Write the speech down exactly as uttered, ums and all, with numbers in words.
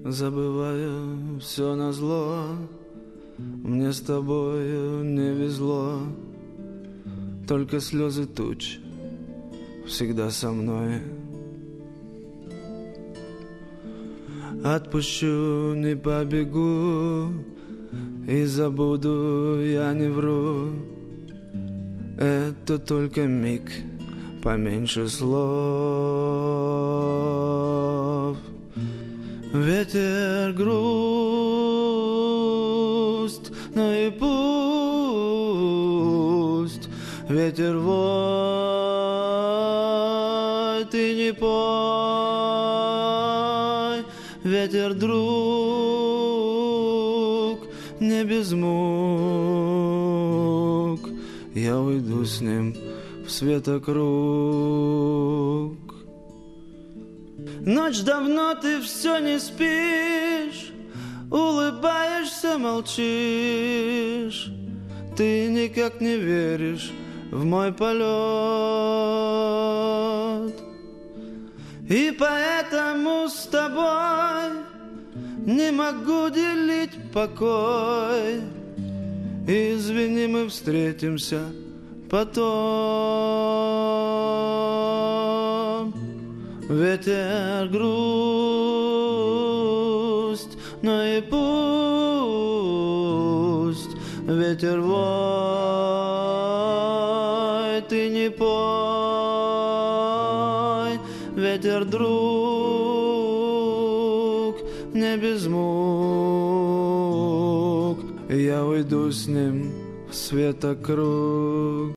забывая все назло. Мне с тобою не везло, только слезы туч всегда со мной. Отпущу, не побегу, и забуду, я не вру. Это только миг, поменьше слов. Ветер грусть, но и пусть. Ветер вой, ты не пой. Ветер друг, не без мук. Я уйду с ним в светокруг. Ночь давно, ты все не спишь, улыбаешься, молчишь. Ты никак не веришь в мой полет. И поэтому с тобой не могу делить покой. Извини, мы встретимся потом. Ветер грусть, но и пусть. Ветер вой, ты не пой. Ветер друг, не без мук. Я уйду с ним в светокруг.